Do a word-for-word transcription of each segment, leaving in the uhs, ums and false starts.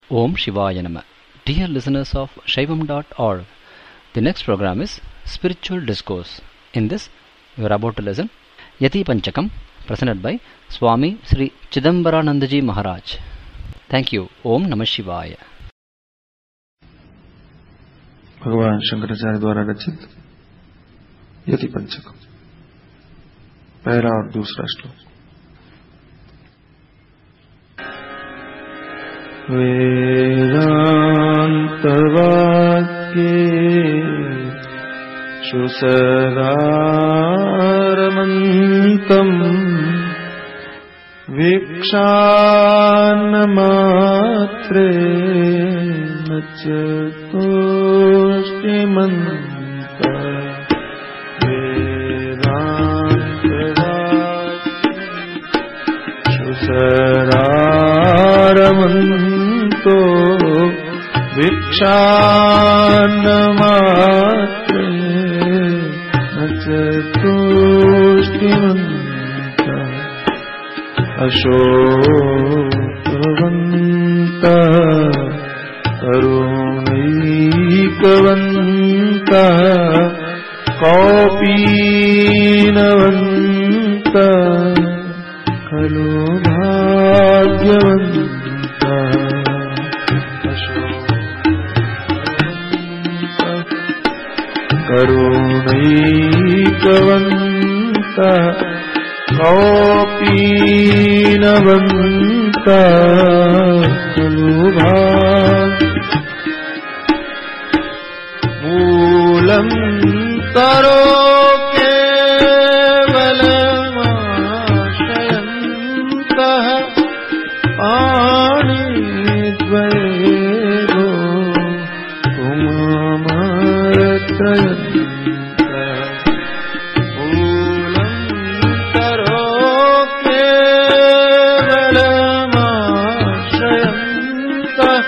Om Shivaya Nama. Dear listeners of Shaivam dot org, the next program is Spiritual Discourse. In this, we are about to listen Yati Panchakam, presented by Swami Sri Chidambaranandaji Maharaj. Thank you. Om Namah Shivaya. भगवान शंकराचार्य द्वारा रचित यति पंचकम, पहला और दूसरा श्लोक। वेदान्तवाक्येषु सदारमन्तम् वीक्षान्नमात्रेण चतुष्टिमन्ता। वेदान्तवाक्येषु सदारमन्तो वीक्षान्नमात्रेण चतुष्टिमन्ता। अशोकवन्तः करुणैकवन्तः कौपीनवन्तः खलु भाग्यवन्तः। अशोकवन्तः करुणैकवन्तः कौपीनवन्तः खलु भाग्यवन्तः। मूलं तरो केवलमाश्रयन्तः पाणिद्वयो पुमामरत्रयन्तः। मूलं तरो केवलमाश्रयन्तः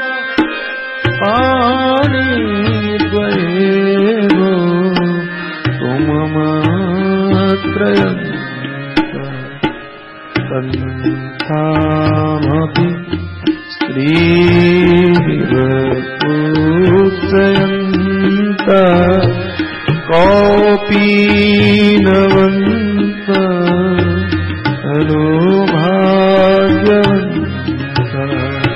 पाणिद्वयो पुमामरत्रयन्तः। पन्थामपि स्त्रीभिः पूजयन्तः कौपीनवन्तः खलु भाग्यवन्तः।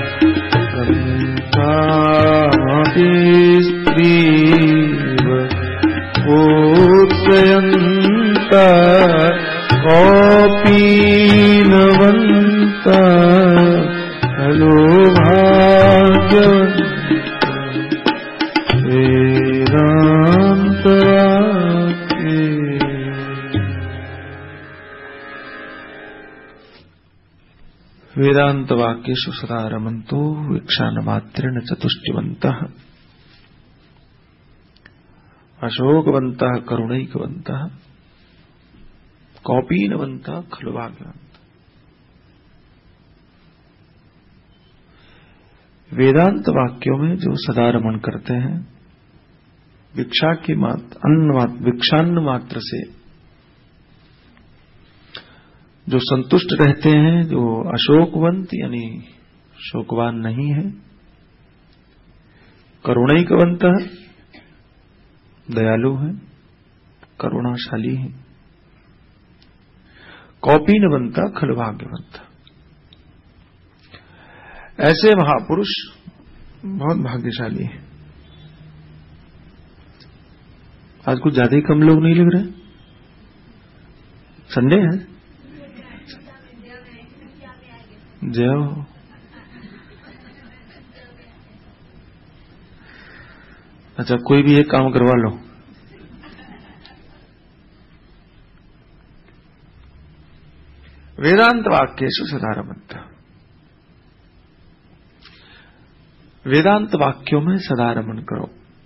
पन्थामपि स्त्रीभिः पूजयन्तः कौपीनवन्तः खलु भाग्यवन्तः। वेदान्तवाक्ये वेदान्तवाक्येषु सदा रमन्तो वीक्षान्नमात्रेण चतुष्टिमन्तः। अशोकवन्तः करुणैकवन्तः कौपीनवन्तः खलु भाग्यवन्तः। वेदांत वाक्यों में जो सदा रमण करते हैं, भिक्षा की मात्र अन्न मात्र भिक्षान्न मात्र से जो संतुष्ट रहते हैं, जो अशोकवंत यानी शोकवान नहीं है, करुणैकवंत दयालु है, करुणाशाली है, कौपीनवंत खलु भाग्यवंत। ऐसे महापुरुष बहुत भाग्यशाली हैं। आज कुछ ज्यादा ही कम लोग नहीं लिख रहे। संडे है, जय हो। अच्छा, कोई भी एक काम करवा लो। वेदांत वाक्येषु सदा रमन्तः। वेदांत वाक्यों में सदा रमण करो।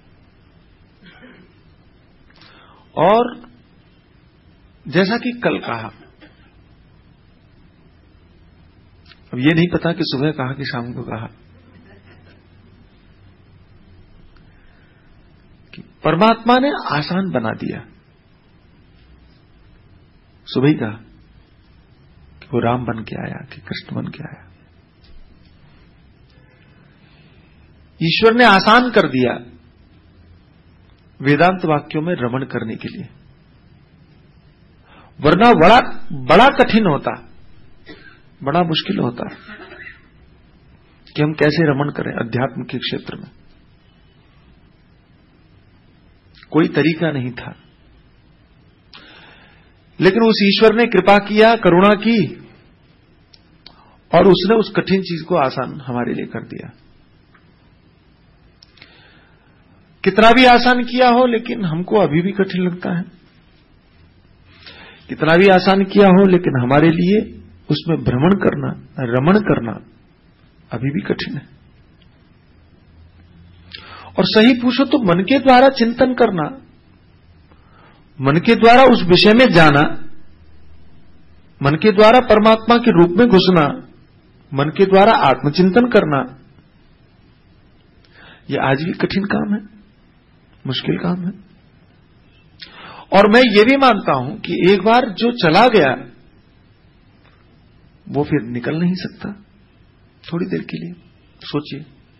और जैसा कि कल कहा, अब ये नहीं पता कि सुबह कहा कि शाम को कहा, कि परमात्मा ने आसान बना दिया। सुबह ही कहा कि वो राम बन के आया कि कृष्ण बन के आया। ईश्वर ने आसान कर दिया वेदांत वाक्यों में रमण करने के लिए, वरना बड़ा बड़ा कठिन होता, बड़ा मुश्किल होता कि हम कैसे रमण करें अध्यात्म के क्षेत्र में। कोई तरीका नहीं था, लेकिन उस ईश्वर ने कृपा किया, करुणा की, और उसने उस कठिन चीज को आसान हमारे लिए कर दिया। कितना भी आसान किया हो, लेकिन हमको अभी भी कठिन लगता है। कितना भी आसान किया हो, लेकिन हमारे लिए उसमें भ्रमण करना, रमण करना अभी भी कठिन है। और सही पूछो तो मन के द्वारा चिंतन करना, मन के द्वारा उस विषय में जाना, मन के द्वारा परमात्मा के रूप में घुसना, मन के द्वारा आत्मचिंतन करना, यह आज भी कठिन काम है, मुश्किल काम है। और मैं ये भी मानता हूं कि एक बार जो चला गया वो फिर निकल नहीं सकता। थोड़ी देर के लिए सोचिए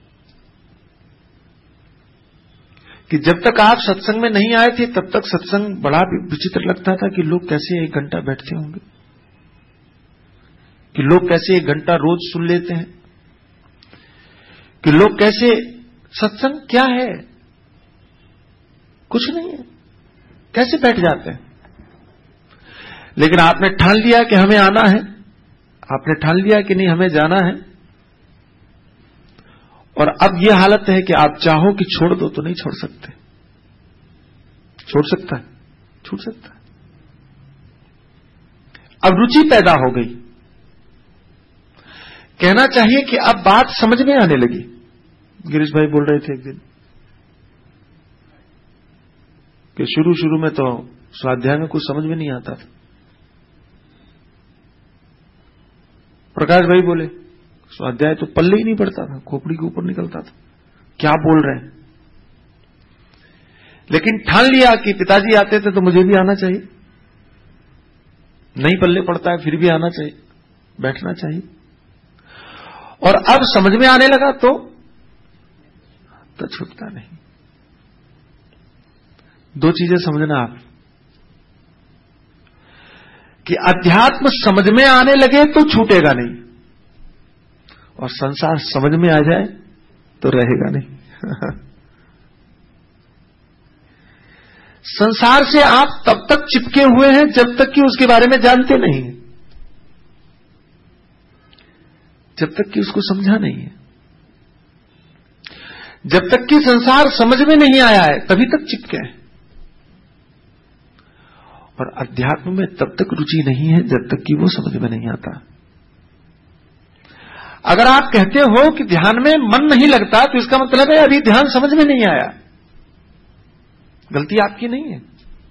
कि जब तक आप सत्संग में नहीं आए थे तब तक सत्संग बड़ा विचित्र लगता था कि लोग कैसे एक घंटा बैठते होंगे, कि लोग कैसे एक घंटा रोज सुन लेते हैं, कि लोग कैसे, सत्संग क्या है, कुछ नहीं है, कैसे बैठ जाते हैं। लेकिन आपने ठान लिया कि हमें आना है, आपने ठान लिया कि नहीं हमें जाना है, और अब यह हालत है कि आप चाहो कि छोड़ दो तो नहीं छोड़ सकते। छोड़ सकता है, छूट सकता है। अब रुचि पैदा हो गई, कहना चाहिए कि अब बात समझ में आने लगी। गिरीश भाई बोल रहे थे एक दिन कि शुरू शुरू में तो स्वाध्याय में कुछ समझ में नहीं आता था। प्रकाश भाई बोले स्वाध्याय तो पल्ले ही नहीं पड़ता था, खोपड़ी के ऊपर निकलता था, क्या बोल रहे हैं। लेकिन ठान लिया कि पिताजी आते थे तो मुझे भी आना चाहिए, नहीं पल्ले पड़ता है फिर भी आना चाहिए, बैठना चाहिए। और अब समझ में आने लगा तो तो छूटता नहीं। दो चीजें समझना आप कि अध्यात्म समझ में आने लगे तो छूटेगा नहीं, और संसार समझ में आ जाए तो रहेगा नहीं। संसार से आप तब तक चिपके हुए हैं जब तक कि उसके बारे में जानते नहीं हैं, जब तक कि उसको समझा नहीं है। जब तक कि संसार समझ में नहीं आया है तभी तक चिपके हैं, और अध्यात्म में तब तक रुचि नहीं है जब तक कि वो समझ में नहीं आता। अगर आप कहते हो कि ध्यान में मन नहीं लगता तो इसका मतलब है अभी ध्यान समझ में नहीं आया, गलती आपकी नहीं है।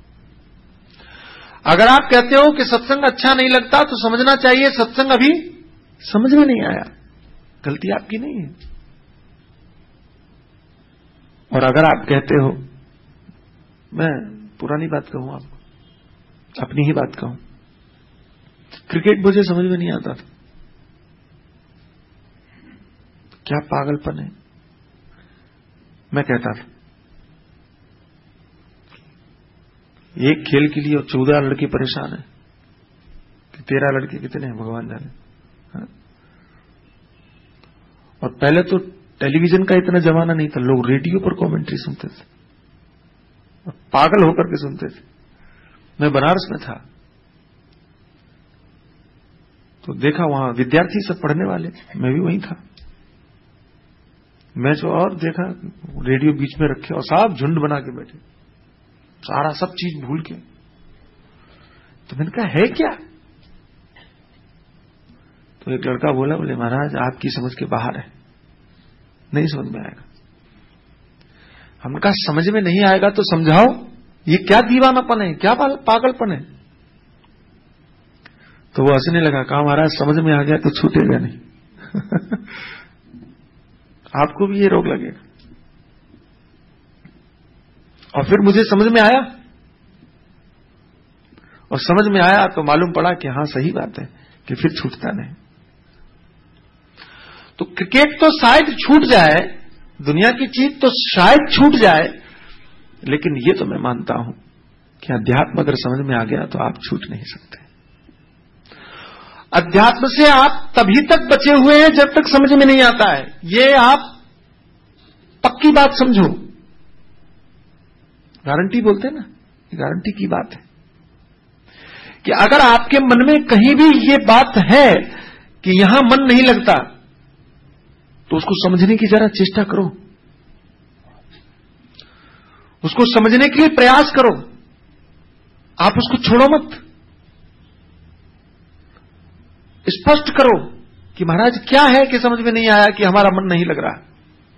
अगर आप कहते हो कि सत्संग अच्छा नहीं लगता तो समझना चाहिए सत्संग अभी समझ में नहीं आया, गलती आपकी नहीं है। और अगर आप कहते हो, मैं पुरानी बात कहूं आपको, अपनी ही बात कहूं, क्रिकेट मुझे समझ में नहीं आता था, क्या पागलपन है। मैं कहता था एक खेल के लिए चौदह लड़के परेशान हैं, कि तेरह लड़के कितने हैं भगवान जाने। हाँ? और पहले तो टेलीविजन का इतना जमाना नहीं था, लोग रेडियो पर कमेंट्री सुनते थे, पागल होकर के सुनते थे। मैं बनारस में था तो देखा वहां विद्यार्थी सब पढ़ने वाले, मैं भी वहीं था। मैच और देखा रेडियो बीच में रखे और साहब झुंड बना के बैठे, सारा सब चीज भूल के। तो मैंने कहा है क्या? तो एक लड़का बोला, बोले महाराज आपकी समझ के बाहर है, नहीं समझ में आएगा। हमने कहा समझ में नहीं आएगा तो समझाओ, ये क्या दीवानापन है, क्या पागलपन है। तो वो हंसने लगा, कहा महाराज समझ में आ गया तो छूटेगा नहीं। आपको भी ये रोग लगेगा। और फिर मुझे समझ में आया, और समझ में आया तो मालूम पड़ा कि हां सही बात है, कि फिर छूटता नहीं। तो क्रिकेट तो शायद छूट जाए, दुनिया की चीज तो शायद छूट जाए, लेकिन ये तो मैं मानता हूं कि अध्यात्म अगर समझ में आ गया तो आप छूट नहीं सकते। अध्यात्म से आप तभी तक बचे हुए हैं जब तक समझ में नहीं आता है। ये आप पक्की बात समझो। गारंटी बोलते हैं ना, गारंटी की बात है कि अगर आपके मन में कहीं भी ये बात है कि यहां मन नहीं लगता, तो उसको समझने की जरा चेष्टा करो, उसको समझने के लिए प्रयास करो। आप उसको छोड़ो मत, स्पष्ट करो कि महाराज क्या है कि समझ में नहीं आया कि हमारा मन नहीं लग रहा।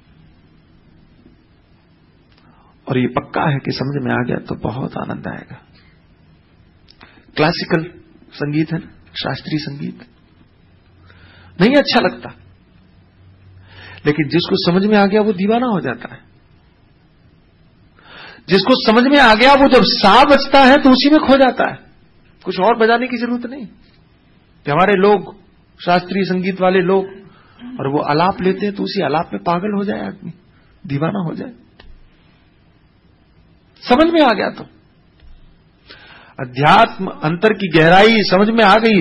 और ये पक्का है कि समझ में आ गया तो बहुत आनंद आएगा। क्लासिकल संगीत है ना, शास्त्रीय संगीत नहीं अच्छा लगता, लेकिन जिसको समझ में आ गया वो दीवाना हो जाता है। जिसको समझ में आ गया वो जब सा बजता है तो उसी में खो जाता है, कुछ और बजाने की जरूरत नहीं। कि हमारे लोग शास्त्रीय संगीत वाले लोग, और वो आलाप लेते हैं तो उसी आलाप में पागल हो जाए आदमी, दीवाना हो जाए। समझ में आ गया तो अध्यात्म अंतर की गहराई समझ में आ गई,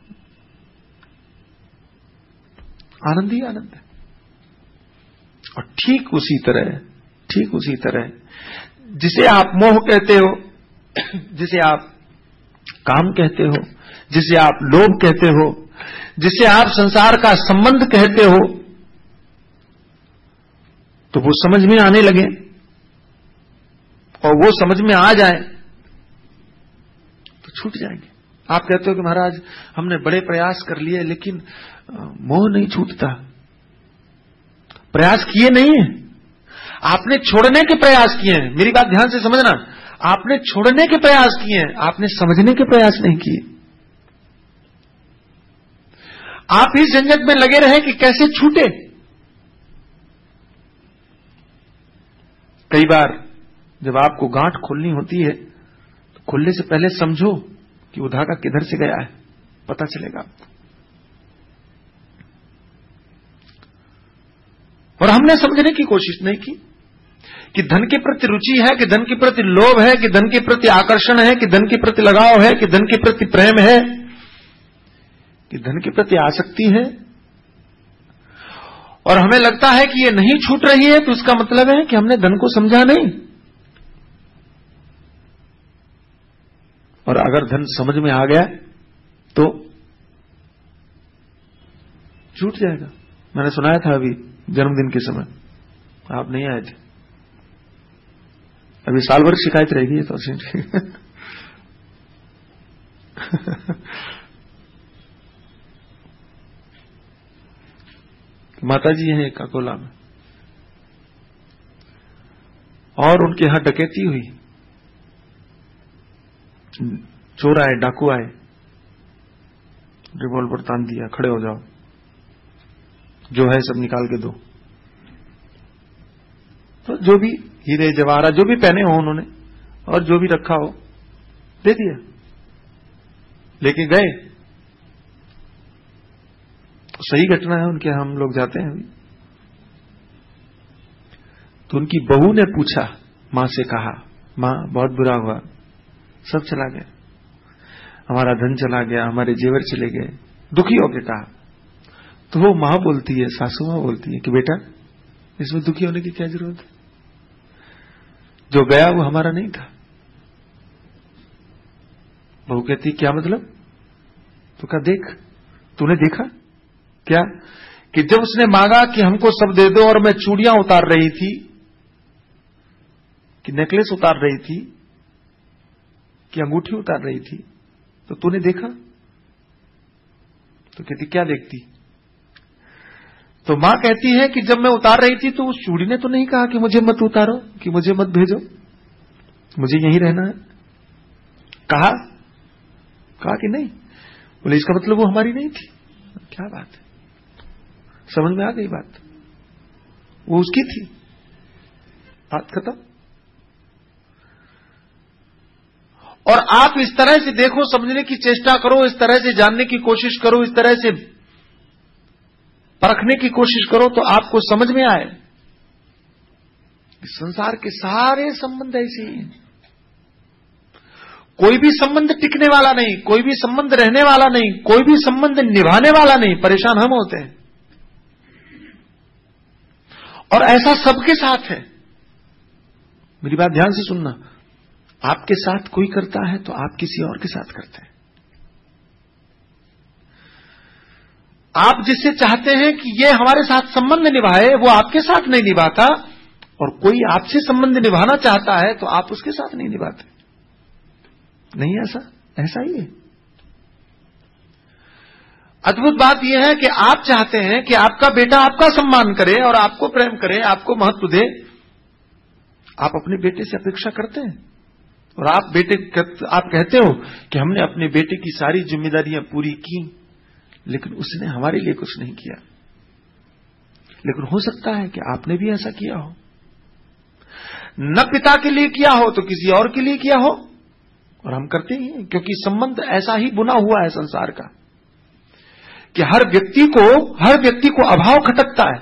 आनंद ही आनंद है। और ठीक उसी तरह ठीक उसी तरह जिसे आप मोह कहते हो, जिसे आप काम कहते हो, जिसे आप लोभ कहते हो, जिसे आप संसार का संबंध कहते हो, तो वो समझ में आने लगे और वो समझ में आ जाए तो छूट जाएंगे। आप कहते हो कि महाराज हमने बड़े प्रयास कर लिए लेकिन मोह नहीं छूटता। प्रयास किए नहीं है, आपने छोड़ने के प्रयास किए हैं। मेरी बात ध्यान से समझना, आपने छोड़ने के प्रयास किए हैं, आपने समझने के प्रयास नहीं किए। आप इस झंझट में लगे रहे कि कैसे छूटे। कई बार जब आपको गांठ खोलनी होती है तो खोलने से पहले समझो कि वो धागा किधर से गया है, पता चलेगा आपको। और हमने समझने की कोशिश नहीं की कि धन के प्रति रुचि है, कि धन के प्रति लोभ है, कि धन के प्रति आकर्षण है, कि धन के प्रति लगाव है, कि धन के प्रति प्रेम है, कि धन के प्रति आसक्ति है। और हमें लगता है कि ये नहीं छूट रही है तो इसका मतलब है कि हमने धन को समझा नहीं। और अगर धन समझ में आ गया तो छूट जाएगा। मैंने सुनाया था अभी जन्मदिन के समय, आप नहीं आए थे, अभी साल भर शिकायत रहेगी तो माता जी हैं एक अकोला में, और उनके यहां डकैती हुई, चोर आए, डाकू आए, रिवॉल्वर तान दिया, खड़े हो जाओ, जो है सब निकाल के दो। तो जो भी हीरे जवाहरात जो भी पहने हो उन्होंने और जो भी रखा हो दे दिया, लेके गए। सही घटना है, उनके हम लोग जाते हैं अभी। तो उनकी बहू ने पूछा, मां से कहा, मां बहुत बुरा हुआ, सब चला गया, हमारा धन चला गया, हमारे जेवर चले गए, दुखी होके कहा। तो वो मां बोलती है, सासू मां बोलती है कि बेटा इसमें दुखी होने की क्या जरूरत है, जो गया वो हमारा नहीं था। बहू कहती क्या मतलब? तो कहा देख, तूने देखा क्या कि जब उसने मांगा कि हमको सब दे दो और मैं चूड़ियां उतार रही थी, कि नेकलेस उतार रही थी, कि अंगूठी उतार रही थी, तो तूने देखा? तो कहती क्या देखती? तो मां कहती है कि जब मैं उतार रही थी तो उस चूड़ी ने तो नहीं कहा कि मुझे मत उतारो, कि मुझे मत भेजो, मुझे यहीं रहना है। कहा कहा कि नहीं। बोले इसका मतलब वो हमारी नहीं थी। क्या बात है, समझ में आ गई बात, वो उसकी थी, बात खत्म। और आप इस तरह से देखो, समझने की चेष्टा करो, इस तरह से जानने की कोशिश करो, इस तरह से परखने की कोशिश करो तो आपको समझ में आए संसार के सारे संबंध ऐसे ही हैं। कोई भी संबंध टिकने वाला नहीं, कोई भी संबंध रहने वाला नहीं, कोई भी संबंध निभाने वाला नहीं। परेशान हम होते हैं, और ऐसा सबके साथ है। मेरी बात ध्यान से सुनना, आपके साथ कोई करता है तो आप किसी और के साथ करते हैं। आप जिससे चाहते हैं कि ये हमारे साथ संबंध निभाए, वो आपके साथ नहीं निभाता, और कोई आपसे संबंध निभाना चाहता है तो आप उसके साथ नहीं निभाते। नहीं ऐसा, ऐसा ही है। अद्भुत बात यह है कि आप चाहते हैं कि आपका बेटा आपका सम्मान करे और आपको प्रेम करे, आपको महत्व दे। आप अपने बेटे से अपेक्षा करते हैं, और आप बेटे आप कहते हो कि हमने अपने बेटे की सारी जिम्मेदारियां पूरी की, लेकिन उसने हमारे लिए कुछ नहीं किया। लेकिन हो सकता है कि आपने भी ऐसा किया हो, न पिता के लिए किया हो तो किसी और के लिए किया हो, और हम करते ही हैं, क्योंकि संबंध ऐसा ही बुना हुआ है संसार का कि हर व्यक्ति को हर व्यक्ति को अभाव खटकता है।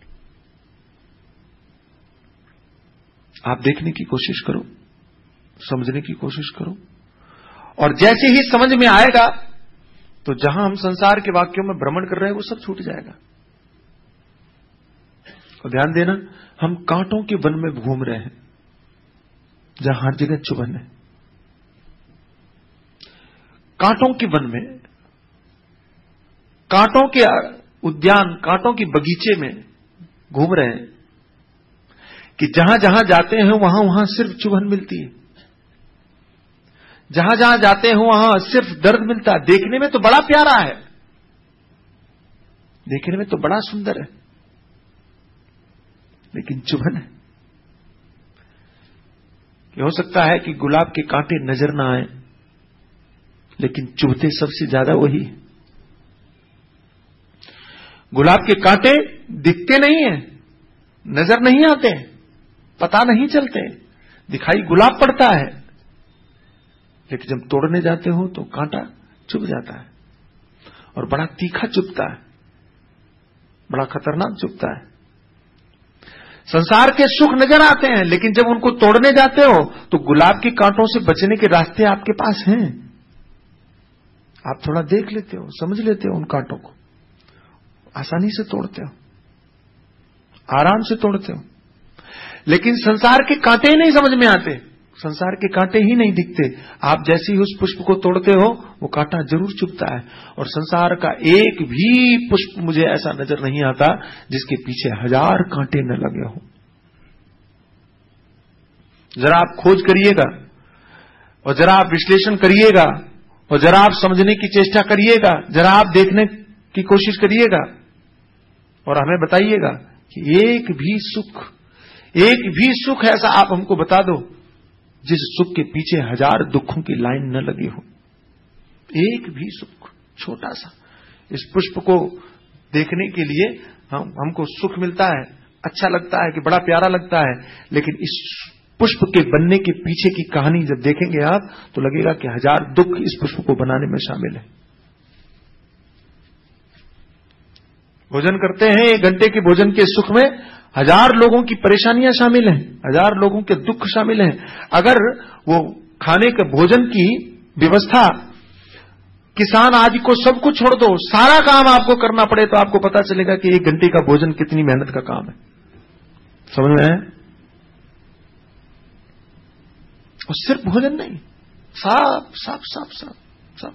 आप देखने की कोशिश करो, समझने की कोशिश करो, और जैसे ही समझ में आएगा तो जहां हम संसार के वाक्यों में भ्रमण कर रहे हैं वो सब छूट जाएगा। और ध्यान देना, हम कांटों के वन में घूम रहे हैं जहां हर जगह चुभन है। कांटों के वन में, कांटों के उद्यान, कांटों के बगीचे में घूम रहे हैं कि जहां जहां जाते हैं वहां वहां सिर्फ चुभन मिलती है। जहां जहां जाते हैं वहां सिर्फ दर्द मिलता है। देखने में तो बड़ा प्यारा है, देखने में तो बड़ा सुंदर है, लेकिन चुभन है। कि हो सकता है कि गुलाब के कांटे नजर ना आए, लेकिन चुभते सबसे ज्यादा वही है। गुलाब के कांटे दिखते नहीं है, नजर नहीं आते, पता नहीं चलते, दिखाई गुलाब पड़ता है, लेकिन जब तोड़ने जाते हो तो कांटा चुभ जाता है, और बड़ा तीखा चुभता है, बड़ा खतरनाक चुभता है। संसार के सुख नजर आते हैं, लेकिन जब उनको तोड़ने जाते हो तो गुलाब के कांटों से बचने के रास्ते आपके पास हैं। आप थोड़ा देख लेते हो, समझ लेते हो उन कांटों को, आसानी से तोड़ते हो, आराम से तोड़ते हो। लेकिन संसार के कांटे ही नहीं समझ में आते, संसार के कांटे ही नहीं दिखते। आप जैसे ही उस पुष्प को तोड़ते हो वो कांटा जरूर चुभता है। और संसार का एक भी पुष्प मुझे ऐसा नजर नहीं आता जिसके पीछे हजार कांटे न लगे हो। जरा आप खोज करिएगा, और जरा आप विश्लेषण करिएगा, और जरा आप समझने की चेष्टा करिएगा, जरा आप देखने की कोशिश करिएगा, और हमें बताइएगा कि एक भी सुख, एक भी सुख ऐसा आप हमको बता दो जिस सुख के पीछे हजार दुखों की लाइन न लगी हो। एक भी सुख, छोटा सा। इस पुष्प को देखने के लिए हम हमको सुख मिलता है, अच्छा लगता है कि बड़ा प्यारा लगता है, लेकिन इस पुष्प के बनने के पीछे की कहानी जब देखेंगे आप तो लगेगा कि हजार दुख इस पुष्प को बनाने में शामिल है। भोजन करते हैं, एक घंटे के भोजन के सुख में हजार लोगों की परेशानियां शामिल हैं, हजार लोगों के दुख शामिल हैं। अगर वो खाने के भोजन की व्यवस्था, किसान आदि को सब कुछ छोड़ दो, सारा काम आपको करना पड़े, तो आपको पता चलेगा कि एक घंटे का भोजन कितनी मेहनत का काम है। समझ में आया? और सिर्फ भोजन नहीं, साफ साफ साफ साफ साफ।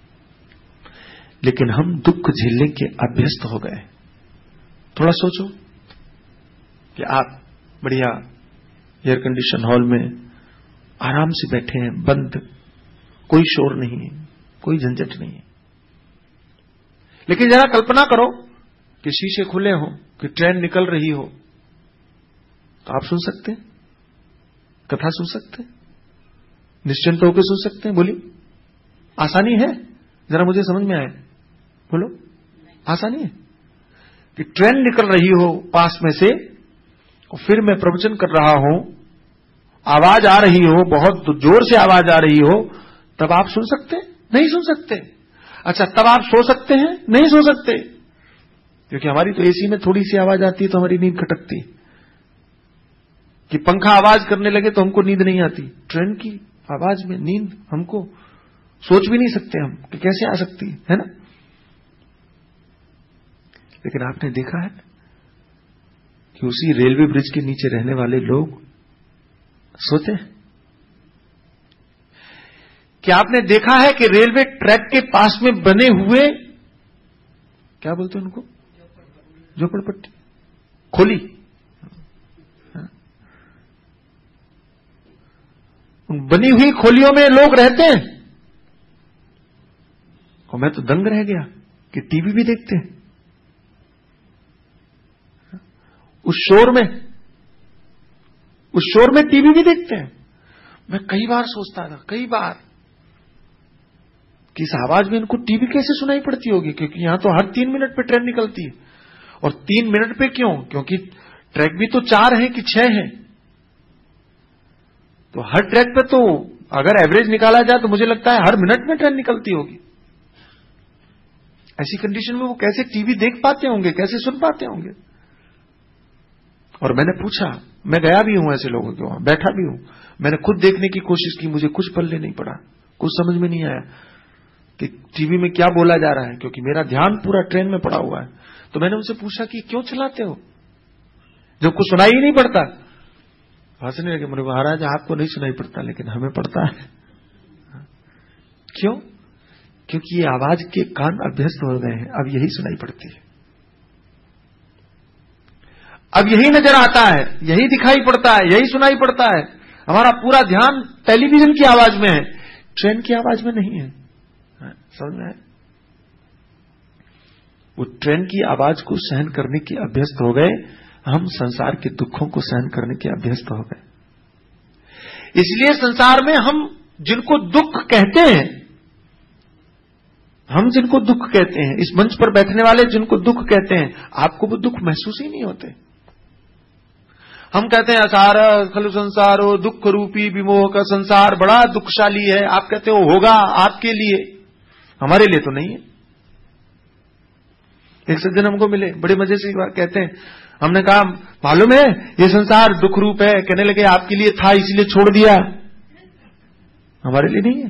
लेकिन हम दुख झेलने के अभ्यस्त हो गए। थोड़ा सोचो कि आप बढ़िया एयर कंडीशन हॉल में आराम से बैठे हैं, बंद, कोई शोर नहीं है, कोई झंझट नहीं है। लेकिन जरा कल्पना करो कि शीशे खुले हो, कि ट्रेन निकल रही हो, तो आप सुन सकते हैं, कथा सुन सकते हैं, निश्चिंत होकर सुन सकते हैं। बोलिए, आसानी है? जरा मुझे समझ में आए, बोलो। आसानी है कि ट्रेन निकल रही हो पास में से, और फिर मैं प्रवचन कर रहा हूं, आवाज आ रही हो, बहुत जोर से आवाज आ रही हो, तब आप सुन सकते हैं? नहीं सुन सकते। अच्छा, तब आप सो सकते हैं? नहीं सो सकते, क्योंकि हमारी तो एसी में थोड़ी सी आवाज आती है तो हमारी नींद खटकती है। कि पंखा आवाज करने लगे तो हमको नींद नहीं आती, ट्रेन की आवाज में नींद हमको सोच भी नहीं सकते हम कि कैसे आ सकती है, है ना। लेकिन आपने देखा है कि उसी रेलवे ब्रिज के नीचे रहने वाले लोग सोते हैं। क्या आपने देखा है कि रेलवे ट्रैक के पास में बने हुए, क्या बोलते हैं उनको, झोपड़पट्टी, खोली, बनी हुई खोलियों में लोग रहते हैं। और मैं तो दंग रह गया कि टीवी भी देखते हैं उस शोर में, उस शोर में टीवी भी देखते हैं। मैं कई बार सोचता था, कई बार, कि इस आवाज में इनको टीवी कैसे सुनाई पड़ती होगी, क्योंकि यहां तो हर तीन मिनट पे ट्रेन निकलती है। और तीन मिनट पे क्यों, क्योंकि ट्रैक भी तो चार है कि छह है, तो हर ट्रैक पे तो अगर एवरेज निकाला जाए तो मुझे लगता है हर मिनट में ट्रेन निकलती होगी। ऐसी कंडीशन में वो कैसे टीवी देख पाते होंगे, कैसे सुन पाते होंगे। और मैंने पूछा, मैं गया भी हूं ऐसे लोगों के वहां, बैठा भी हूं, मैंने खुद देखने की कोशिश की, मुझे कुछ पल्ले नहीं पड़ा, कुछ समझ में नहीं आया कि टीवी में क्या बोला जा रहा है, क्योंकि मेरा ध्यान पूरा ट्रेन में पड़ा हुआ है। तो मैंने उनसे पूछा कि क्यों चलाते हो जब कुछ सुनाई ही नहीं पड़ता। हंसने लगे, मेरे महाराज आपको नहीं सुनाई पड़ता लेकिन हमें पड़ता है। क्यों? क्योंकि ये आवाज के कान अभ्यस्त हो गए हैं, अब यही सुनाई पड़ती है, अब यही नजर आता है, यही दिखाई पड़ता है, यही सुनाई पड़ता है। हमारा पूरा ध्यान टेलीविजन की आवाज में है, ट्रेन की आवाज में नहीं है। समझ में है? वो ट्रेन की आवाज को सहन करने के अभ्यस्त हो गए, हम संसार के दुखों को सहन करने के अभ्यस्त हो गए। इसलिए संसार में हम जिनको दुख कहते हैं, हम जिनको दुख कहते हैं, इस मंच पर बैठने वाले जिनको दुख कहते हैं, आपको वो दुख महसूस ही नहीं होते। हम कहते हैं असार खलु संसारो दुख रूपी विमोह का संसार बड़ा दुखशाली है, आप कहते हो होगा आपके लिए, हमारे लिए तो नहीं है। एक सज्जन हमको मिले, बड़े मजे से एक बार कहते हैं, हमने कहा मालूम है ये संसार दुख रूप है, कहने लगे आपके लिए था इसलिए छोड़ दिया, हमारे लिए नहीं है।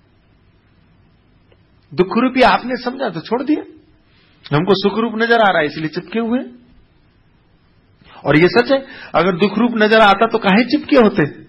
दुख रूपी आपने समझा तो छोड़ दिया, हमको सुख रूप नजर आ रहा है इसलिए चिपके हुए। और ये सच है, अगर दुख रूप नजर आता तो काहे चिपके होते।